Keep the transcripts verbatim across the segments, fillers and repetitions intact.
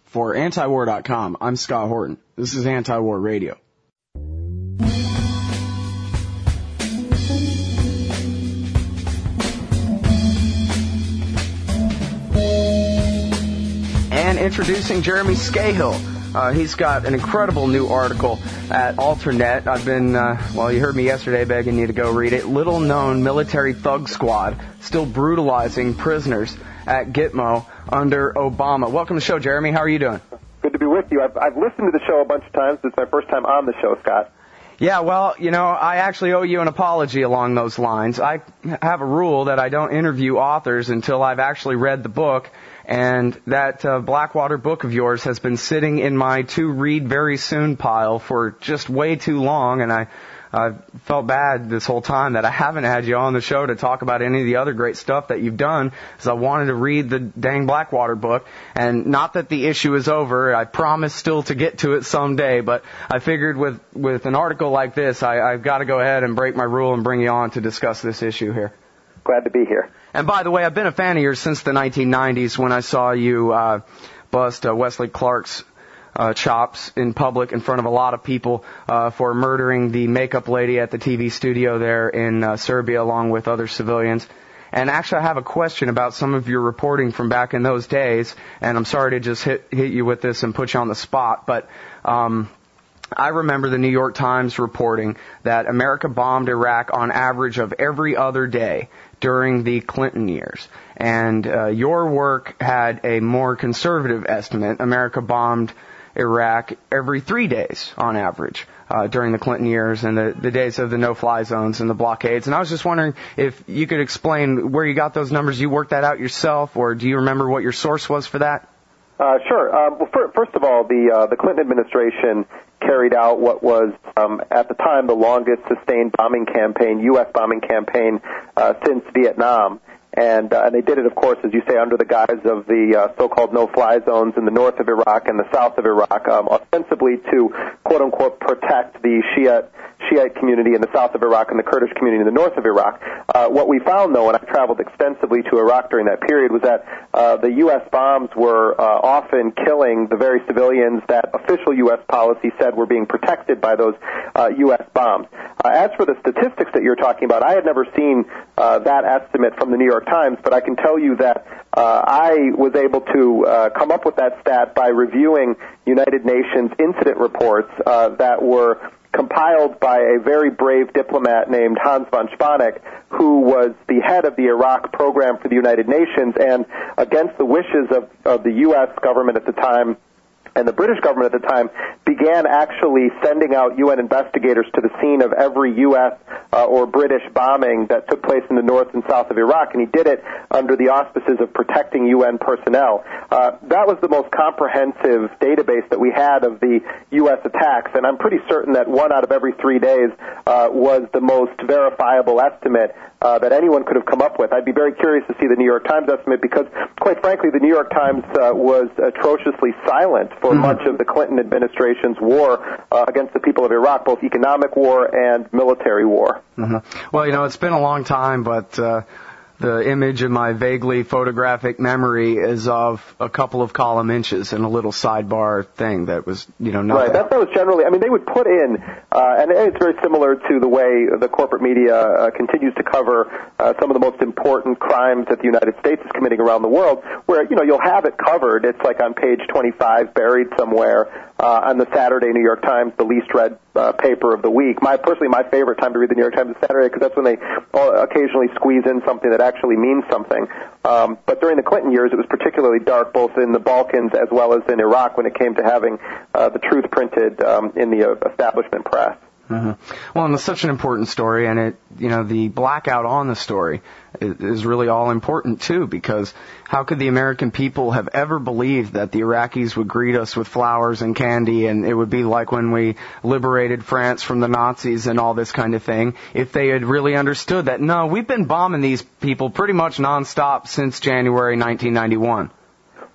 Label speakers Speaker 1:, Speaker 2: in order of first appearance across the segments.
Speaker 1: For antiwar dot com, I'm Scott Horton. This is Anti-War Radio. And introducing Jeremy Scahill. Uh, he's got an incredible new article at Alternet. I've been, uh, well, you heard me yesterday begging you to go read it. Little known military thug squad still brutalizing prisoners at Gitmo under Obama. Welcome to the show, Jeremy. How are you doing?
Speaker 2: Good to be with you. I've, I've listened to the show a bunch of times. It's my first time on the show, Scott.
Speaker 1: Yeah, well, you know, I actually owe you an apology along those lines. I have a rule that I don't interview authors until I've actually read the book. And that uh, Blackwater book of yours has been sitting in my to-read-very-soon pile for just way too long, and I uh, felt bad this whole time that I haven't had you on the show to talk about any of the other great stuff that you've done, because I wanted to read the dang Blackwater book. And not that the issue is over. I promise still to get to it someday, but I figured with, with an article like this, I, I've got to go ahead and break my rule and bring you on to discuss this issue here.
Speaker 2: Glad to be here.
Speaker 1: And by the way, I've been a fan of yours since the nineteen nineties when I saw you uh, bust uh, Wesley Clark's uh, chops in public in front of a lot of people uh, for murdering the makeup lady at the T V studio there in uh, Serbia along with other civilians. And actually, I have a question about some of your reporting from back in those days, and I'm sorry to just hit, hit you with this and put you on the spot, but um, I remember the New York Times reporting that America bombed Iraq on average of every other day during the Clinton years. And uh, your work had a more conservative estimate. America bombed Iraq every three days on average uh, during the Clinton years and the, the days of the no-fly zones and the blockades. And I was just wondering if you could explain where you got those numbers. You worked that out yourself, or do you remember what your source was for that?
Speaker 2: Uh, sure. Um, well, for, first of all, the uh, the Clinton administration carried out what was, um, at the time, the longest sustained bombing campaign, U S bombing campaign, uh, since Vietnam. And, uh, and they did it, of course, as you say, under the guise of the uh, so-called no-fly zones in the north of Iraq and the south of Iraq, um, ostensibly to, quote-unquote, protect the Shiite, Shiite community in the south of Iraq and the Kurdish community in the north of Iraq. Uh, what we found, though, and I traveled extensively to Iraq during that period, was that uh, the U S bombs were uh, often killing the very civilians that official U S policy said were being protected by those uh, U S bombs. Uh, as for the statistics that you're talking about, I had never seen uh, that estimate from the New York Times, but I can tell you that uh, I was able to uh, come up with that stat by reviewing United Nations incident reports uh, that were compiled by a very brave diplomat named Hans von Spanek, who was the head of the Iraq program for the United Nations, and against the wishes of, of the U S government at the time and the British government at the time, began actually sending out U N investigators to the scene of every U S uh, or British bombing that took place in the north and south of Iraq, and he did it under the auspices of protecting U N personnel. Uh, that was the most comprehensive database that we had of the U S attacks, and I'm pretty certain that one out of every three days uh, was the most verifiable estimate uh, that anyone could have come up with. I'd be very curious to see the New York Times estimate because, quite frankly, the New York Times uh, was atrociously silent for mm-hmm. much of the Clinton administration's war uh, against the people of Iraq, both economic war and military war.
Speaker 1: Mm-hmm. Well, you know, it's been a long time, but uh, the image in my vaguely photographic memory is of a couple of column inches and a little sidebar thing that was, you know, not
Speaker 2: right. That. That's what was generally. I mean, they would put in, uh, and it's very similar to the way the corporate media uh, continues to cover uh, some of the most important crimes that the United States is committing around the world, where, you know, you'll have it covered. It's like on page twenty-five, buried somewhere uh, on the Saturday New York Times, the least read uh, paper of the week. My personally, my favorite time to read the New York Times is Saturday because that's when they occasionally squeeze in something that actually means something. Um, but during the Clinton years, it was particularly dark both in the Balkans as well as in Iraq when it came to having uh, the truth printed um, in the uh, establishment press.
Speaker 1: Mm-hmm. Well, and it's such an important story, and it, you know, the blackout on the story is, is really all important too, because how could the American people have ever believed that the Iraqis would greet us with flowers and candy, and it would be like when we liberated France from the Nazis and all this kind of thing, if they had really understood that, no, we've been bombing these people pretty much nonstop since January nineteen ninety-one.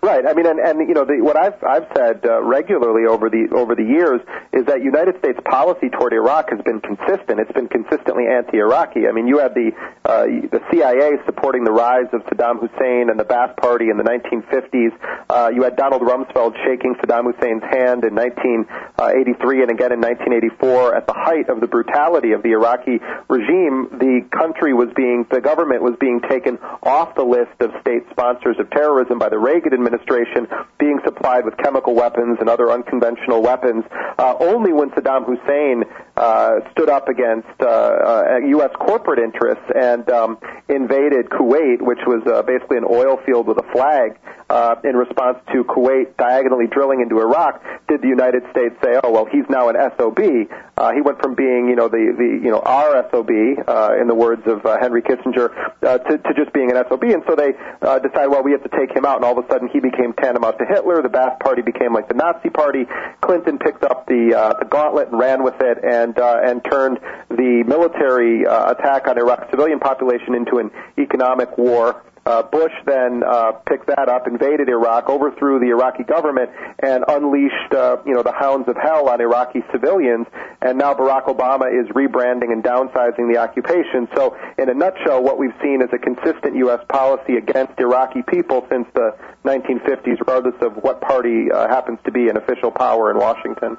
Speaker 2: Right. I mean, and, and you know, the, what I've I've said uh, regularly over the over the years is that United States policy toward Iraq has been consistent. It's been consistently anti-Iraqi. I mean, you had the uh, the C I A supporting the rise of Saddam Hussein and the Ba'ath Party in the nineteen fifties. Uh, you had Donald Rumsfeld shaking Saddam Hussein's hand in nineteen eighty-three and again in nineteen eighty-four at the height of the brutality of the Iraqi regime. The country was being, the government was being taken off the list of state sponsors of terrorism by the Reagan administration. Administration being supplied with chemical weapons and other unconventional weapons. Uh, only when Saddam Hussein uh, stood up against uh, uh, U S corporate interests and um, invaded Kuwait, which was uh, basically an oil field with a flag, uh, in response to Kuwait diagonally drilling into Iraq, did the United States say, "Oh well, he's now an S O B." Uh, he went from being, you know, the, the you know our S O B, uh, in the words of uh, Henry Kissinger, uh, to, to just being an S O B. And so they uh, decided, well, we have to take him out, and all of a sudden he became tantamount to Hitler. The Ba'ath Party became like the Nazi Party. Clinton picked up the uh, the gauntlet and ran with it, and uh, and turned the military uh, attack on Iraq's civilian population into an economic war. Uh, Bush then uh, picked that up, invaded Iraq, overthrew the Iraqi government, and unleashed, uh, you know, the hounds of hell on Iraqi civilians. And now Barack Obama is rebranding and downsizing the occupation. So, in a nutshell, what we've seen is a consistent U S policy against Iraqi people since the nineteen fifties, regardless of what party uh, happens to be in official power in Washington.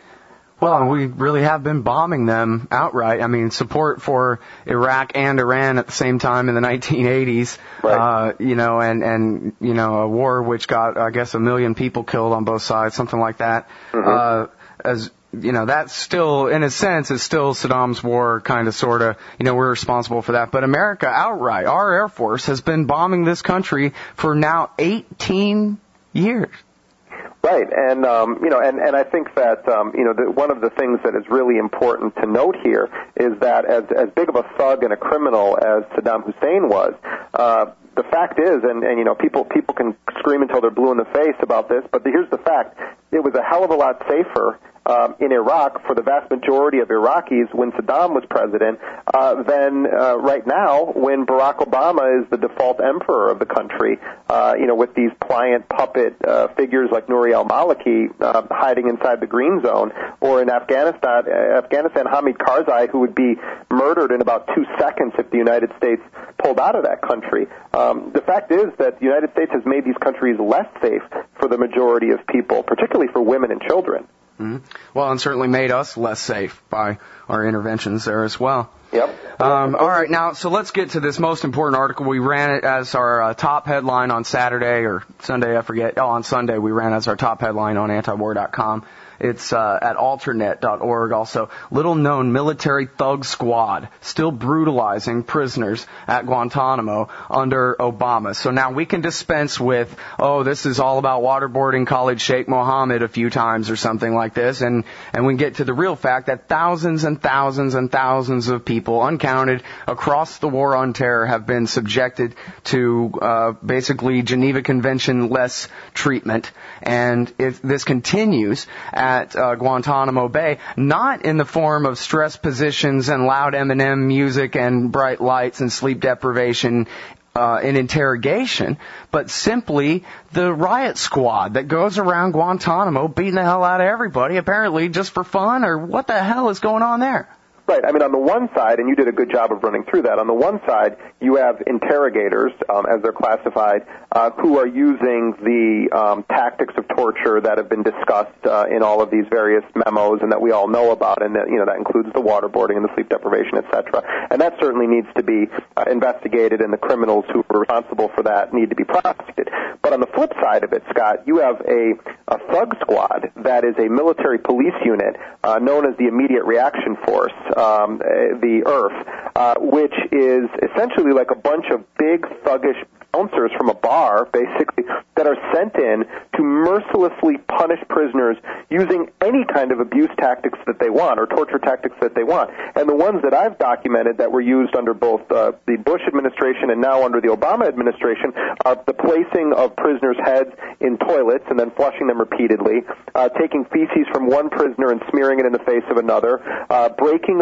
Speaker 1: Well, we really have been bombing them outright. I mean, support for Iraq and Iran at the same time in the nineteen eighties,
Speaker 2: right.
Speaker 1: uh, you know, and, and, you know, a war which got, I guess, a million people killed on both sides, something like that. Mm-hmm. Uh, as, you know, that's still, in a sense, is still Saddam's war, kind of, sort of, you know, we're responsible for that. But America outright, our Air Force has been bombing this country for now eighteen years.
Speaker 2: Right, and um, you know, and, and I think that um, you know, the, one of the things that is really important to note here is that as as big of a thug and a criminal as Saddam Hussein was, uh, the fact is, and, and you know, people people can scream until they're blue in the face about this, but the, here's the fact: it was a hell of a lot safer Um, in Iraq for the vast majority of Iraqis when Saddam was president uh, than uh, right now when Barack Obama is the default emperor of the country, uh, you know, with these pliant puppet uh, figures like Nouri al-Maliki uh, hiding inside the green zone, or in Afghanistan, uh, Afghanistan, Hamid Karzai, who would be murdered in about two seconds if the United States pulled out of that country. Um, the fact is that the United States has made these countries less safe for the majority of people, particularly for women and children.
Speaker 1: Mm-hmm. Well, and certainly made us less safe by our interventions there as well.
Speaker 2: Yep.
Speaker 1: Um, all right, now, so let's get to this most important article. We ran it as our uh, top headline on Saturday or Sunday, I forget. Oh, on Sunday we ran as our top headline on antiwar dot com. It's uh, at alternet dot org. Also, little-known military thug squad still brutalizing prisoners at Guantanamo under Obama. So now we can dispense with, oh, this is all about waterboarding Khalid Sheikh Mohammed a few times or something like this, and, and we can get to the real fact that thousands and thousands and thousands of people, uncounted, across the war on terror have been subjected to uh, basically Geneva Convention-less treatment. And if this continues at uh, Guantanamo Bay, not in the form of stress positions and loud M and M music and bright lights and sleep deprivation uh, in interrogation, but simply the riot squad that goes around Guantanamo beating the hell out of everybody, apparently just for fun, or what the hell is going on there?
Speaker 2: Right. I mean, on the one side, and you did a good job of running through that, on the one side, you have interrogators, um, as they're classified, uh, who are using the um, tactics of torture that have been discussed uh, in all of these various memos and that we all know about, and that, you know, that includes the waterboarding and the sleep deprivation, et cetera. And that certainly needs to be uh, investigated, and the criminals who are responsible for that need to be prosecuted. But on the flip side of it, Scott, you have a, a thug squad that is a military police unit uh, known as the Immediate Reaction Force, Um, the I R F, uh, which is essentially like a bunch of big thuggish bouncers from a bar, basically, that are sent in to mercilessly punish prisoners using any kind of abuse tactics that they want, or torture tactics that they want. And the ones that I've documented that were used under both uh, the Bush administration and now under the Obama administration are the placing of prisoners' heads in toilets and then flushing them repeatedly, uh, taking feces from one prisoner and smearing it in the face of another, uh, breaking of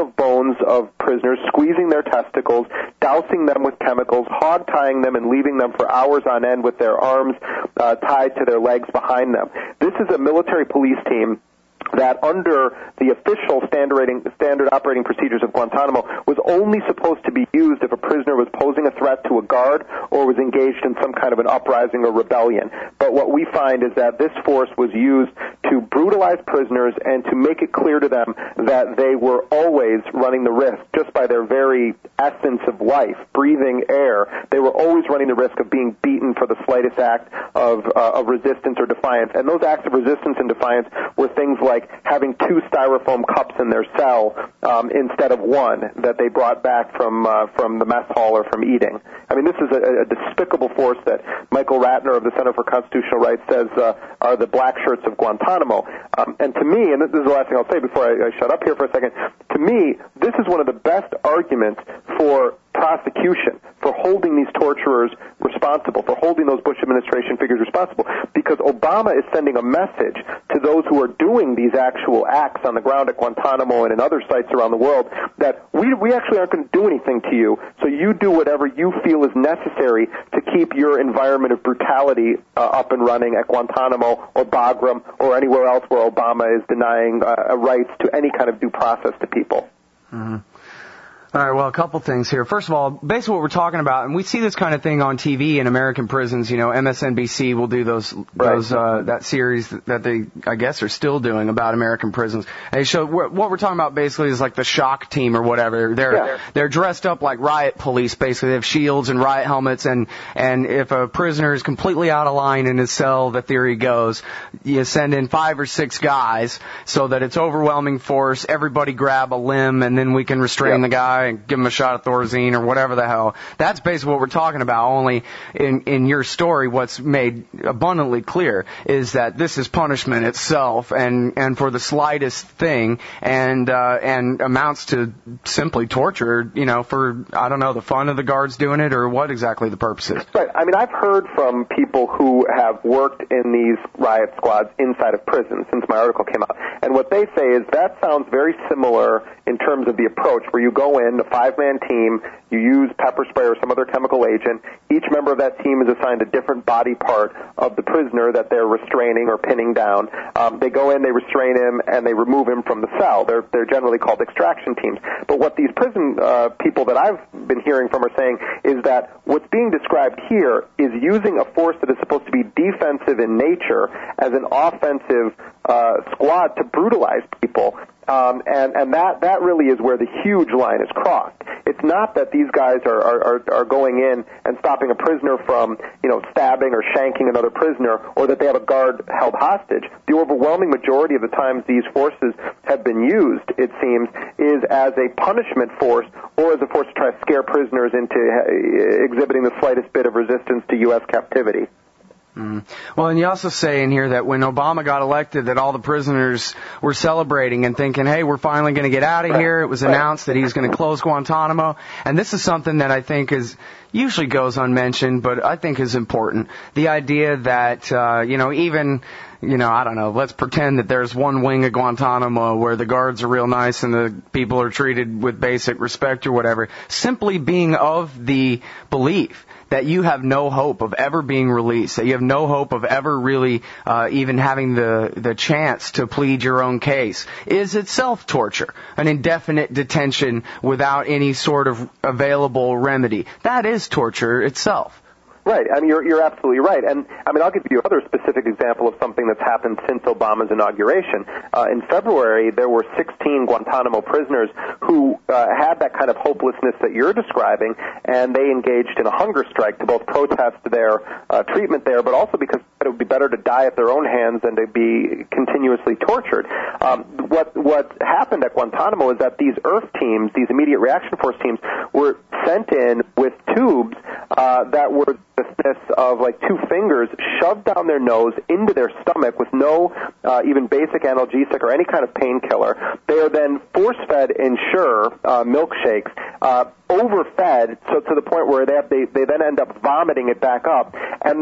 Speaker 2: of bones of prisoners, squeezing their testicles, dousing them with chemicals, hog-tying them, and leaving them for hours on end with their arms uh, tied to their legs behind them. This is a military police team that under the official standard, standard operating procedures of Guantanamo was only supposed to be used if a prisoner was posing a threat to a guard or was engaged in some kind of an uprising or rebellion. But what we find is that this force was used to brutalize prisoners and to make it clear to them that they were always running the risk, just by their very essence of life, breathing air, they were always running the risk of being beaten for the slightest act of, uh, of resistance or defiance. And those acts of resistance and defiance were things like like having two styrofoam cups in their cell um, instead of one that they brought back from uh, from the mess hall or from eating. I mean, this is a, a despicable force that Michael Ratner of the Center for Constitutional Rights says uh, are the black shirts of Guantanamo. Um, and to me, and this is the last thing I'll say before I, I shut up here for a second, to me, this is one of the best arguments for prosecution, for holding these torturers responsible, for holding those Bush administration figures responsible, because Obama is sending a message to those who are doing these actual acts on the ground at Guantanamo and in other sites around the world that we, we actually aren't going to do anything to you, so you do whatever you feel is necessary to keep your environment of brutality uh, up and running at Guantanamo or Bagram or anywhere else where Obama is denying uh, rights to any kind of due process to people.
Speaker 1: Mm-hmm. All right, well, a couple things here. First of all, basically what we're talking about, and we see this kind of thing on T V in American prisons. You know, M S N B C will do those,
Speaker 2: right.
Speaker 1: those uh, that series that they, I guess, are still doing about American prisons. And they show what we're talking about basically is like the shock team or whatever. They're yeah. they're dressed up like riot police. Basically, they have shields and riot helmets. And and if a prisoner is completely out of line in his cell, the theory goes, you send in five or six guys so that it's overwhelming force. Everybody grab a limb, and then we can restrain yep. the guy and give him a shot of Thorazine or whatever the hell. That's basically what we're talking about, only in, in your story what's made abundantly clear is that this is punishment itself and, and for the slightest thing and uh, and amounts to simply torture, you know, for, I don't know, the fun of the guards doing it or what exactly the purpose is.
Speaker 2: Right. I mean, I've heard from people who have worked in these riot squads inside of prisons since my article came out. And what they say is that sounds very similar in terms of the approach where you go in, a five-man team, you use pepper spray or some other chemical agent. Each member of that team is assigned a different body part of the prisoner that they're restraining or pinning down. Um, they go in, they restrain him, and they remove him from the cell. They're, they're generally called extraction teams. But what these prison uh, people that I've been hearing from are saying is that what's being described here is using a force that is supposed to be defensive in nature as an offensive uh, squad to brutalize people. Um, and, and that, that really is where the huge line is crossed. It's not that these guys are, are, are going in and stopping a prisoner from, you know, stabbing or shanking another prisoner, or that they have a guard held hostage. The overwhelming majority of the times these forces have been used, it seems, is as a punishment force or as a force to try to scare prisoners into exhibiting the slightest bit of resistance to U S captivity.
Speaker 1: Mm. Well, and you also say in here that when Obama got elected that all the prisoners were celebrating and thinking, hey, we're finally going to get out of
Speaker 2: right.
Speaker 1: here. It was announced that he was going to close Guantanamo. And this is something that I think is usually goes unmentioned, but I think is important. The idea that, uh, you know, even... You know, I don't know, let's pretend that there's one wing of Guantanamo where the guards are real nice and the people are treated with basic respect or whatever. Simply being of the belief that you have no hope of ever being released, that you have no hope of ever really uh, even having the, the chance to plead your own case, is itself torture, an indefinite detention without any sort of available remedy. That is torture itself.
Speaker 2: Right. I mean, you're, you're absolutely right. And, I mean, I'll give you another specific example of something that's happened since Obama's inauguration. Uh, in February, there were sixteen Guantanamo prisoners who uh, had that kind of hopelessness that you're describing, and they engaged in a hunger strike to both protest their uh, treatment there, but also because it would be better to die at their own hands than to be continuously tortured. Um, what, what happened at Guantanamo is that these I R F teams, these immediate reaction force teams, were sent in with tubes uh, that were the thickness of like two fingers shoved down their nose into their stomach with no uh, even basic analgesic or any kind of painkiller. They are then force-fed Ensure uh, milkshakes, uh, overfed so to the point where they, have, they, they then end up vomiting it back up. And the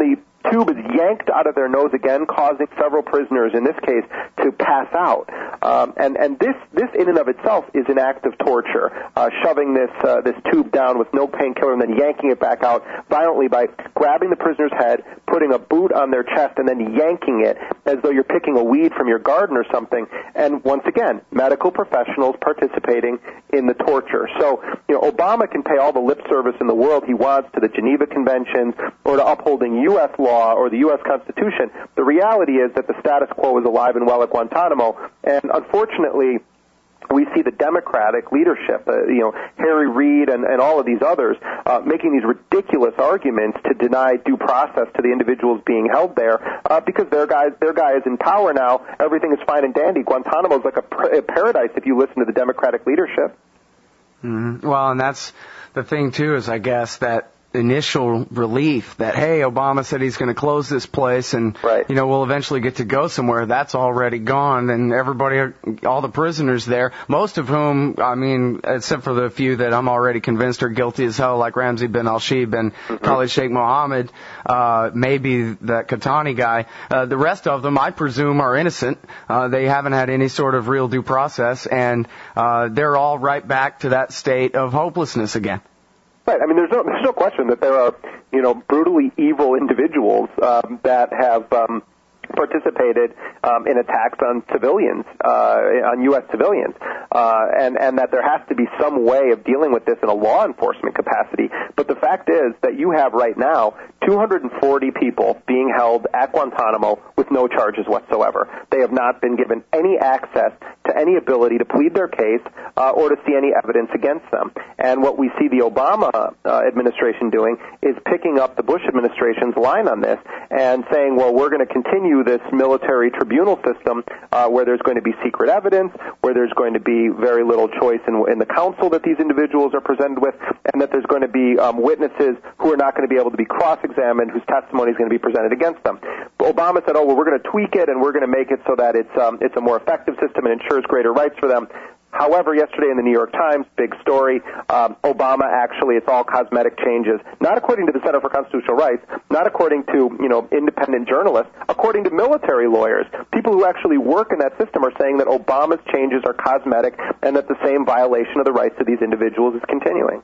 Speaker 2: tube is yanked out of their nose again, causing several prisoners, in this case, to pass out. Um, and and this this in and of itself is an act of torture, uh, shoving this uh, this tube down with no painkiller and then yanking it back out violently by grabbing the prisoner's head, putting a boot on their chest, and then yanking it as though you're picking a weed from your garden or something. And once again, medical professionals participating in the torture. So, you know, Obama can pay all the lip service in the world he wants to the Geneva Conventions or to upholding U S law or the U S Constitution. The reality is that the status quo is alive and well at Guantanamo, and unfortunately, we see the Democratic leadership, uh, you know, Harry Reid and, and all of these others, uh, making these ridiculous arguments to deny due process to the individuals being held there, uh, because their guy, their guy is in power now. Everything is fine and dandy. Guantanamo is like a, pr- a paradise if you listen to the Democratic leadership.
Speaker 1: Mm-hmm. Well, and that's the thing too, is I guess that initial relief that, hey, Obama said he's going to close this place and,
Speaker 2: right.
Speaker 1: you know, we'll eventually get to go somewhere. That's already gone, and everybody, all the prisoners there, most of whom, I mean, except for the few that I'm already convinced are guilty as hell, like Ramzi bin al-Shib and mm-hmm. Khalid Sheikh Mohammed, uh, maybe that Katani guy, uh, the rest of them, I presume, are innocent. Uh, they haven't had any sort of real due process, and uh, they're all right back to that state of hopelessness again.
Speaker 2: Right. I mean, there's no there's no question that there are, you know, brutally evil individuals um, that have um, participated um, in attacks on civilians, uh, on U S civilians, uh, and and that there has to be some way of dealing with this in a law enforcement capacity. But the fact is that you have right now two hundred forty people being held at Guantanamo with no charges whatsoever. They have not been given any access to any ability to plead their case uh, or to see any evidence against them. And what we see the Obama uh, administration doing is picking up the Bush administration's line on this and saying, well, we're going to continue this military tribunal system uh, where there's going to be secret evidence, where there's going to be very little choice in, in the counsel that these individuals are presented with, and that there's going to be um, witnesses who are not going to be able to be cross-examined, whose testimony is going to be presented against them. But Obama said, oh, well, we're going to tweak it, and we're going to make it so that it's um, it's a more effective system and ensures greater rights for them. However, yesterday in the New York Times, big story, um, Obama actually, it's all cosmetic changes, not according to the Center for Constitutional Rights, not according to, you know, independent journalists, according to military lawyers. People who actually work in that system are saying that Obama's changes are cosmetic and that the same violation of the rights of these individuals is continuing.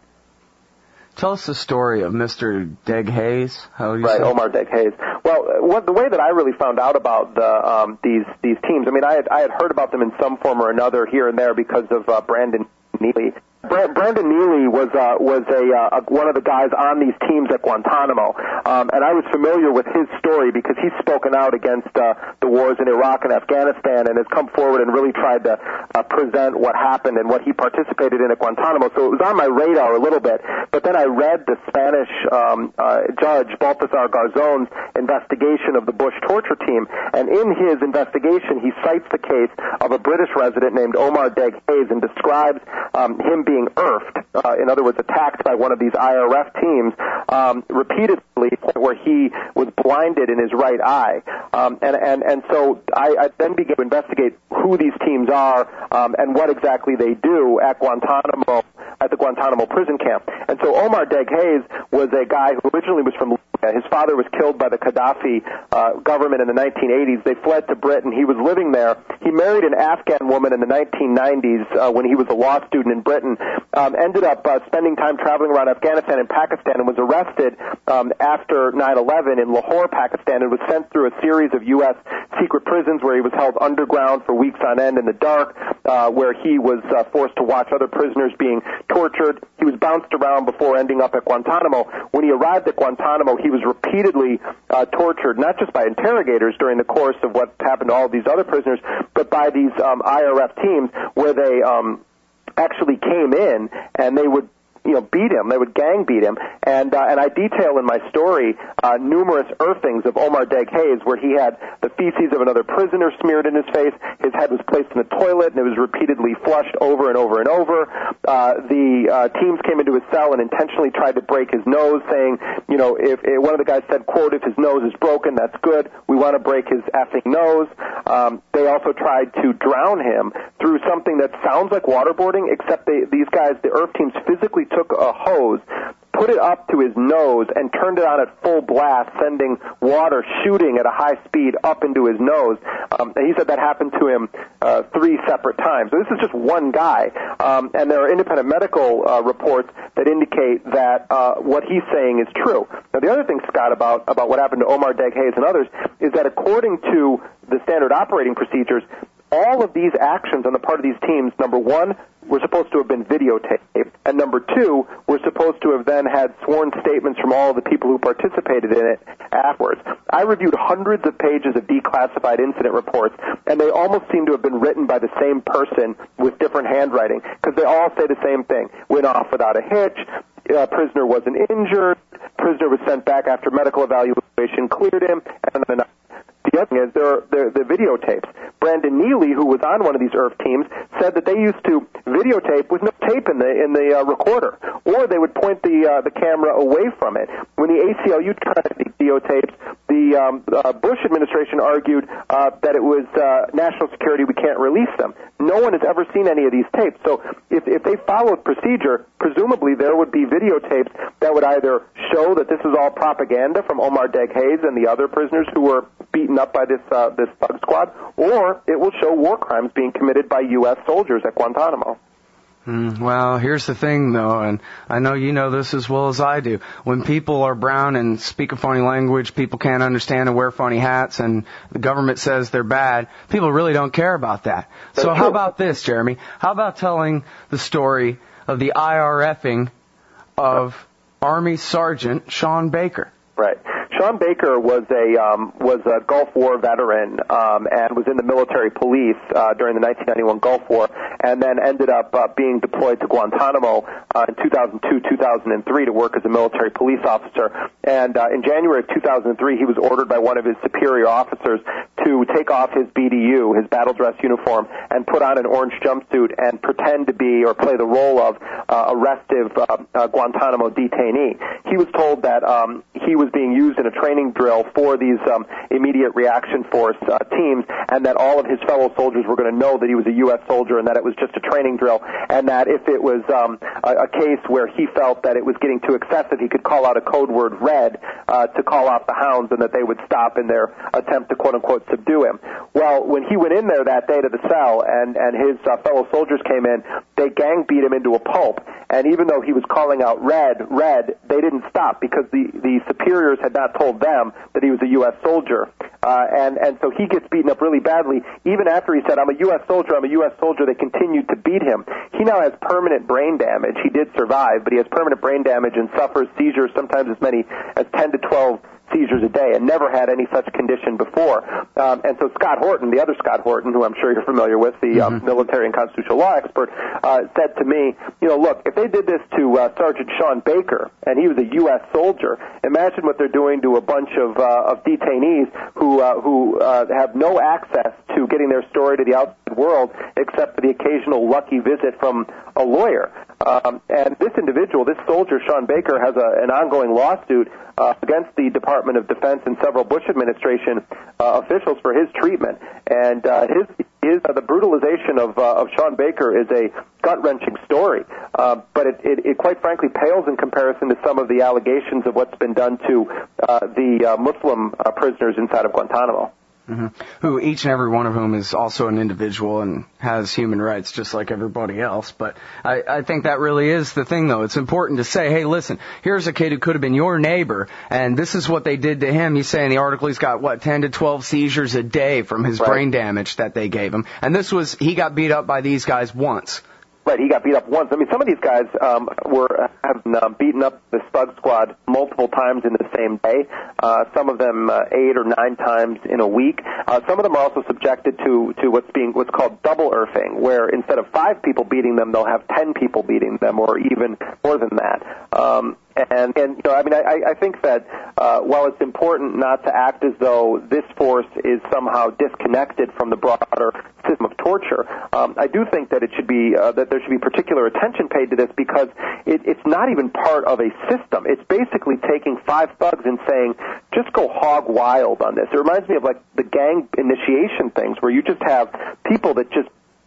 Speaker 1: Tell us the story of Mister Deg Hayes. How do you
Speaker 2: right,
Speaker 1: say?
Speaker 2: Omar Deg Hayes. Well, what, the way that I really found out about the, um, these these teams, I mean, I had I had heard about them in some form or another here and there because of uh, Brandon Neely. Brandon Neely was uh, was a uh, one of the guys on these teams at Guantanamo, um, and I was familiar with his story because he's spoken out against uh, the wars in Iraq and Afghanistan and has come forward and really tried to uh, present what happened and what he participated in at Guantanamo. So it was on my radar a little bit. But then I read the Spanish um, uh, judge Baltasar Garzon's investigation of the Bush torture team, and in his investigation he cites the case of a British resident named Omar Deg Hayes and describes um, him being earthed, uh, in other words, attacked by one of these I R F teams um, repeatedly, where he was blinded in his right eye. Um, and, and, and so I, I then began to investigate who these teams are um, and what exactly they do at Guantanamo, at the Guantanamo prison camp. And so Omar Deg Hayes was a guy who originally was from Libya. His father was killed by the Gaddafi uh, government in the nineteen eighties. They fled to Britain. He was living there. He married an Afghan woman in the nineteen nineties uh, when he was a law student in Britain. Um, ended up uh, spending time traveling around Afghanistan and Pakistan and was arrested um, after nine eleven in Lahore, Pakistan, and was sent through a series of U S secret prisons where he was held underground for weeks on end in the dark, uh, where he was uh, forced to watch other prisoners being tortured. He was bounced around before ending up at Guantanamo. When he arrived at Guantanamo, he was repeatedly uh, tortured, not just by interrogators during the course of what happened to all of these other prisoners, but by these um, I R F teams where they um, actually came in and they would, you know, beat him. They would gang beat him. And uh, and I detail in my story uh, numerous earthings of Omar Deg Hayes where he had the feces of another prisoner smeared in his face. His head was placed in the toilet, and it was repeatedly flushed over and over and over. Uh, the uh, teams came into his cell and intentionally tried to break his nose, saying, you know, if, if one of the guys said, quote, if his nose is broken, that's good. We want to break his effing nose. Um, they also tried to drown him through something that sounds like waterboarding, except they, these guys, the earth teams, physically took a hose, put it up to his nose and turned it on at full blast, sending water shooting at a high speed up into his nose. Um, and he said that happened to him uh, three separate times. So this is just one guy. Um, and there are independent medical uh, reports that indicate that uh, what he's saying is true. Now, the other thing, Scott, about, about what happened to Omar Degh and others is that according to the standard operating procedures, all of these actions on the part of these teams, number one, were supposed to have been videotaped, and number two, were supposed to have then had sworn statements from all of the people who participated in it afterwards. I reviewed hundreds of pages of declassified incident reports, and they almost seem to have been written by the same person with different handwriting, because they all say the same thing. Went off without a hitch, uh, prisoner wasn't injured, prisoner was sent back after medical evaluation cleared him, and then the other thing is there are the, the videotapes. Brandon Neely, who was on one of these I R F teams, said that they used to videotape with no tape in the in the uh, recorder, or they would point the uh, the camera away from it. When the A C L U tried to videotape, the um, uh, Bush administration argued uh, that it was uh, national security, we can't release them. No one has ever seen any of these tapes. So if, if they followed procedure, presumably there would be videotapes that would either show that this is all propaganda from Omar Degh and the other prisoners who were beaten up by this uh, this thug squad, or it will show war crimes being committed by U S soldiers at Guantanamo.
Speaker 1: Mm, well, here's the thing, though, and I know you know this as well as I do. When people are brown and speak a funny language, people can't understand and wear funny hats, and the government says they're bad, people really don't care about that.
Speaker 2: That's
Speaker 1: so
Speaker 2: true.
Speaker 1: How about this, Jeremy? How about telling the story of the I R F-ing of Army Sergeant Sean Baker?
Speaker 2: Right. Sean Baker was a um, was a Gulf War veteran um, and was in the military police uh, during the nineteen ninety-one Gulf War, and then ended up uh, being deployed to Guantanamo uh, in two thousand two, two thousand three to work as a military police officer. And uh, in January of two thousand three, he was ordered by one of his superior officers to take off his B D U, his battle dress uniform, and put on an orange jumpsuit and pretend to be or play the role of uh, a restive uh, uh, Guantanamo detainee. He was told that um, he was being used in a training drill for these um, immediate reaction force uh, teams, and that all of his fellow soldiers were going to know that he was a U S soldier and that it was just a training drill, and that if it was um, a, a case where he felt that it was getting too excessive, he could call out a code word red uh, to call off the hounds, and that they would stop in their attempt to quote-unquote subdue him. Well, when he went in there that day to the cell and, and his uh, fellow soldiers came in, they gang beat him into a pulp, and even though he was calling out red, red, they didn't stop because the, the superiors had not told them that he was a U S soldier. Uh, and, and so he gets beaten up really badly. Even after he said, I'm a U S soldier, I'm a U S soldier, they continued to beat him. He now has permanent brain damage. He did survive, but he has permanent brain damage and suffers seizures, sometimes as many as ten to twelve seizures a day, and never had any such condition before. Um, and so Scott Horton, the other Scott Horton, who I'm sure you're familiar with, the mm-hmm. um, military and constitutional law expert, uh, said to me, you know, look, if they did this to uh, Sergeant Sean Baker, and he was a U S soldier, imagine what they're doing to a bunch of, uh, of detainees who, uh, who uh, have no access to getting their story to the outside world except for the occasional lucky visit from a lawyer. Um, and this individual, this soldier, Sean Baker, has a, an ongoing lawsuit uh, against the Department of Defense and several Bush administration uh, officials for his treatment. And uh, his, his uh, the brutalization of uh, of Sean Baker is a gut-wrenching story, uh, but it, it, it quite frankly pales in comparison to some of the allegations of what's been done to uh, the uh, Muslim uh, prisoners inside of Guantanamo.
Speaker 1: Mm-hmm. Who each and every one of whom is also an individual and has human rights just like everybody else. But I, I think that really is the thing, though. It's important to say, hey, listen, here's a kid who could have been your neighbor, and this is what they did to him. You say in the article he's got, what, ten to twelve seizures a day from his right. brain damage that they gave him. And this was, he got beat up by these guys once.
Speaker 2: Right, he got beat up once. I mean, some of these guys um, were have uh, beaten up the Thug Squad multiple times in the same day. Uh, some of them uh, eight or nine times in a week. Uh, some of them are also subjected to to what's being what's called double earthing, where instead of five people beating them, they'll have ten people beating them, or even more than that. Um, And, and you know, I mean, I, I think that uh, while it's important not to act as though this force is somehow disconnected from the broader system of torture, um, I do think that it should be uh, that there should be particular attention paid to this because it, it's not even part of a system. It's basically taking five thugs and saying, just go hog wild on this. It reminds me of like the gang initiation things where you just have people that just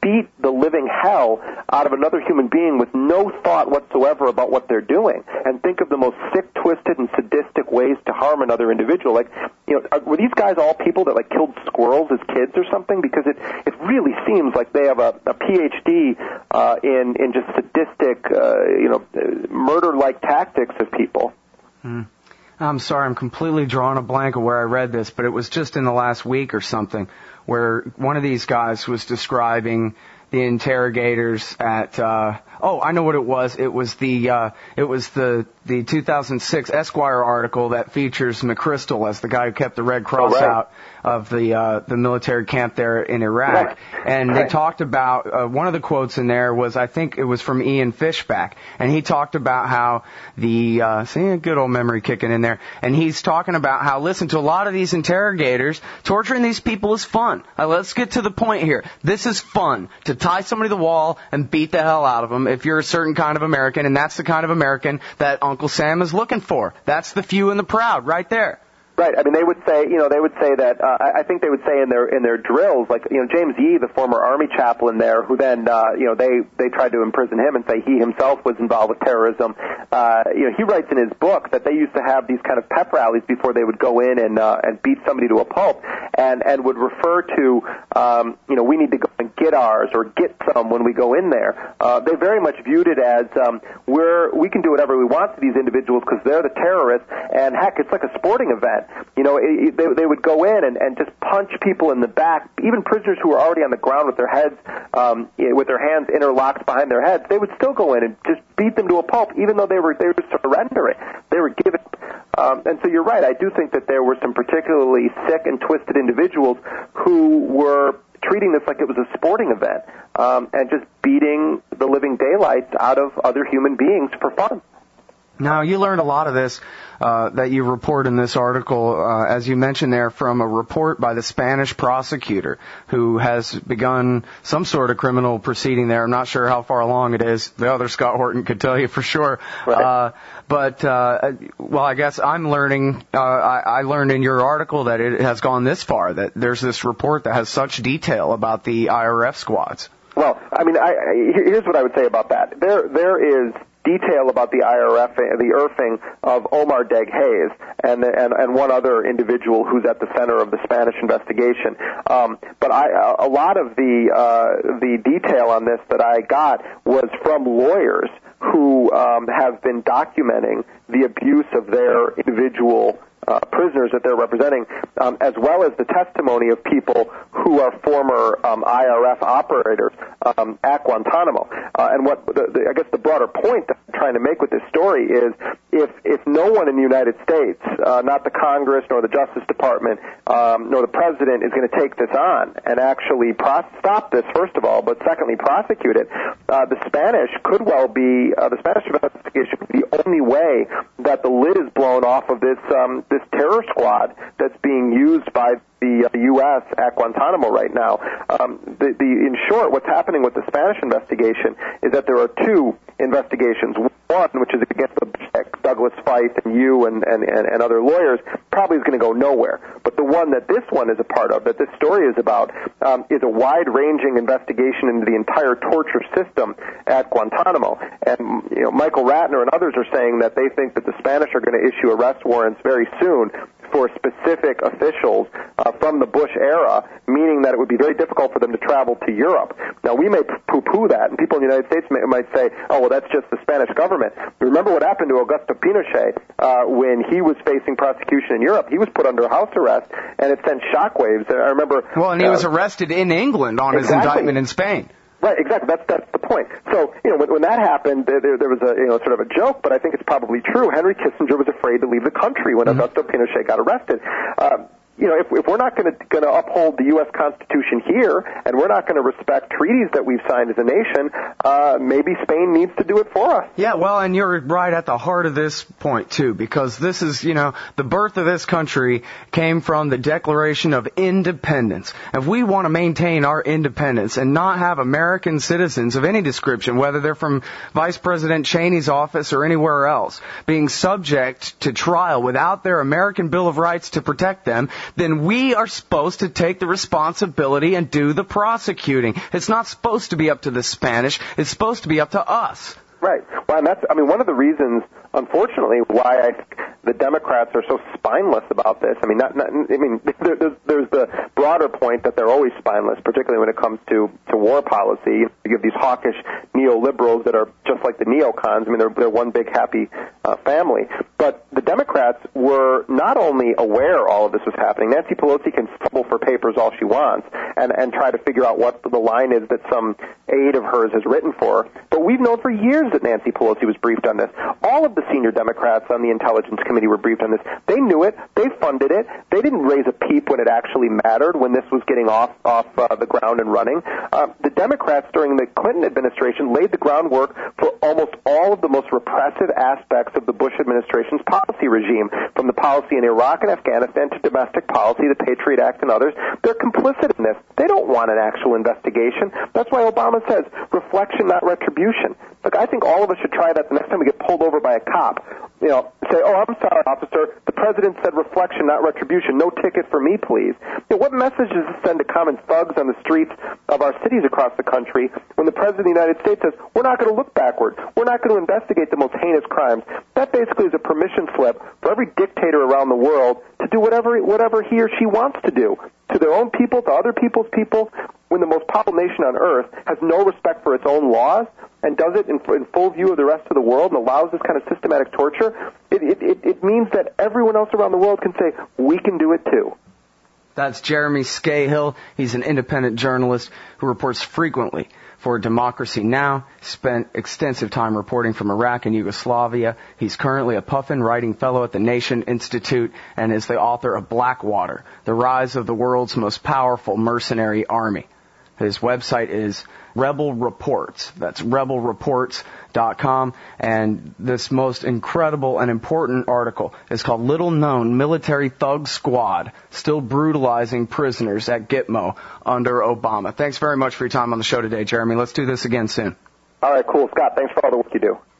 Speaker 2: beat the living hell out of another human being with no thought whatsoever about what they're doing, and think of the most sick, twisted, and sadistic ways to harm another individual. Like, you know, were these guys all people that like killed squirrels as kids or something? Because it it really seems like they have a, a P H D uh, in in just sadistic, uh, you know, murder-like tactics of people.
Speaker 1: Hmm. I'm sorry, I'm completely drawing a blank of where I read this, but it was just in the last week or something where one of these guys was describing the interrogators at, uh, oh, I know what it was. It was the, uh, it was the, the two thousand six Esquire article that features McChrystal as the guy who kept the Red Cross oh, right. out of the, uh, the military camp there in Iraq. Right. And right. they talked about, uh, one of the quotes in there was, I think it was from Ian Fishback, and he talked about how the, uh, see, a good old memory kicking in there, and he's talking about how, listen, to a lot of these interrogators, torturing these people is fun. Uh, let's get to the point here. This is fun, to tie somebody to the wall and beat the hell out of them if you're a certain kind of American, and that's the kind of American that Uncle Sam is looking for. That's the few and the proud right there.
Speaker 2: Right. I mean, they would say, you know, they would say that, uh, I think they would say in their, in their drills, like, you know, James Yee, the former Army chaplain there, who then, uh, you know, they, they tried to imprison him and say he himself was involved with terrorism. Uh, you know, he writes in his book that they used to have these kind of pep rallies before they would go in and, uh, and beat somebody to a pulp, and, and would refer to, um, you know, we need to go and get ours or get some when we go in there. Uh, they very much viewed it as, um, we're, we can do whatever we want to these individuals because they're the terrorists, and heck, it's like a sporting event. You know, it, it, they, they would go in and, and just punch people in the back, even prisoners who were already on the ground with their heads, um, with their hands interlocked behind their heads. They would still go in and just beat them to a pulp, even though they were they were surrendering. They were giving. Um, and so you're right. I do think that there were some particularly sick and twisted individuals who were treating this like it was a sporting event, um, and just beating the living daylights out of other human beings for fun.
Speaker 1: Now, you learned a lot of this uh, that you report in this article, uh, as you mentioned there, from a report by the Spanish prosecutor who has begun some sort of criminal proceeding there. I'm not sure how far along it is. The other Scott Horton could tell you for sure.
Speaker 2: Right.
Speaker 1: Uh, but, uh, well, I guess I'm learning, uh, I, I learned in your article that it has gone this far, that there's this report that has such detail about the I R F squads.
Speaker 2: Well, I mean, I, I, here's what I would say about that. There, there is detail about the I R F, the IRFing of Omar Dag Hayes and, and and one other individual who's at the center of the Spanish investigation. Um, but I, a lot of the uh, the detail on this that I got was from lawyers who um, have been documenting the abuse of their individual Uh, prisoners that they're representing, um, as well as the testimony of people who are former um, I R F operators um, at Guantanamo. Uh, and what the, the, I guess the broader point that I'm trying to make with this story is, if if no one in the United States, uh, not the Congress nor the Justice Department, um, nor the President, is going to take this on and actually pro- stop this, first of all, but secondly prosecute it, uh, the Spanish could well be uh, the Spanish investigation could be the only way that the lid is blown off of this. Um, this terror squad that's being used by the uh, U S at Guantanamo right now. Um, the, the, in short, what's happening with the Spanish investigation is that there are two investigations. One, which is against the Douglas Feith and you and, and, and, and other lawyers, probably is going to go nowhere. But the one that this one is a part of, that this story is about, um, is a wide-ranging investigation into the entire torture system at Guantanamo. And you know, Michael Ratner and others are saying that they think that the Spanish are going to issue arrest warrants very soon for specific officials uh, from the Bush era, meaning that it would be very difficult for them to travel to Europe. Now, we may poo-poo that, and people in the United States may, might say, oh, well, that's just the Spanish government. Remember what happened to Augusto Pinochet uh, when he was facing prosecution in Europe? He was put under house arrest, and it sent shockwaves. I remember...
Speaker 1: Well, and he
Speaker 2: uh,
Speaker 1: was arrested in England on
Speaker 2: exactly.
Speaker 1: his indictment in Spain.
Speaker 2: Right, exactly. That's that's the point. So, you know, when, when that happened, there, there was a you know sort of a joke, but I think it's probably true. Henry Kissinger was afraid to leave the country when mm-hmm. Augusto Pinochet got arrested. Um, you know, if, if we're not going to going to uphold the U S Constitution here, and we're not going to respect treaties that we've signed as a nation, uh, maybe Spain needs to do it for us.
Speaker 1: Yeah, well, and you're right at the heart of this point, too, because this is, you know, the birth of this country came from the Declaration of Independence. If we want to maintain our independence and not have American citizens of any description, whether they're from Vice President Cheney's office or anywhere else, being subject to trial without their American Bill of Rights to protect them, then we are supposed to take the responsibility and do the prosecuting. It's not supposed to be up to the Spanish. It's supposed to be up to us.
Speaker 2: Right. Well, and that's, I mean, one of the reasons, unfortunately, why I think the Democrats are so spineless about this. I mean, not, not I mean, there, there's, there's the broader point that they're always spineless, particularly when it comes to, to war policy. You have these hawkish neoliberals that are just like the neocons. I mean, they're, they're one big happy uh, family. But the Democrats were not only aware all of this was happening. Nancy Pelosi can fumble for papers all she wants and, and try to figure out what the line is that some aide of hers has written for her. But we've known for years that Nancy Pelosi was briefed on this. All of the senior Democrats on the Intelligence Committee were briefed on this. They knew it. They funded it. They didn't raise a peep when it actually mattered, when this was getting off off uh, the ground and running. Uh, the Democrats during the Clinton administration laid the groundwork for almost all of the most repressive aspects of the Bush administration's policy regime, from the policy in Iraq and Afghanistan to domestic policy, the Patriot Act and others. They're complicit in this. They don't want an actual investigation. That's why Obama says reflection, not retribution. Look, I think all of us should try that the next time we get pulled over by a cop. You know, say, oh, I'm sorry, officer. The president said reflection, not retribution. No ticket for me, please. You know, what message does this send to common thugs on the streets of our cities across the country when the president of the United States says, we're not going to look backward. We're not going to investigate the most heinous crimes. That basically is a permission slip for every dictator around the world to do whatever, whatever he or she wants to do to their own people, to other people's people, when the most powerful nation on earth has no respect for its own laws and does it in, in full view of the rest of the world and allows this kind of systematic torture, it, it, it, it means that everyone else around the world can say, we can do it too.
Speaker 1: That's Jeremy Scahill. He's an independent journalist who reports frequently for Democracy Now!, spent extensive time reporting from Iraq and Yugoslavia. He's currently a Puffin Writing Fellow at the Nation Institute and is the author of Blackwater, The Rise of the World's Most Powerful Mercenary Army. His website is Rebel Reports. That's rebel reports dot com. And this most incredible and important article is called Little Known Military Thug Squad Still Brutalizing Prisoners at Gitmo Under Obama. Thanks very much for your time on the show today, Jeremy. Let's do this again soon.
Speaker 2: All right, cool. Scott, thanks for all the work you do.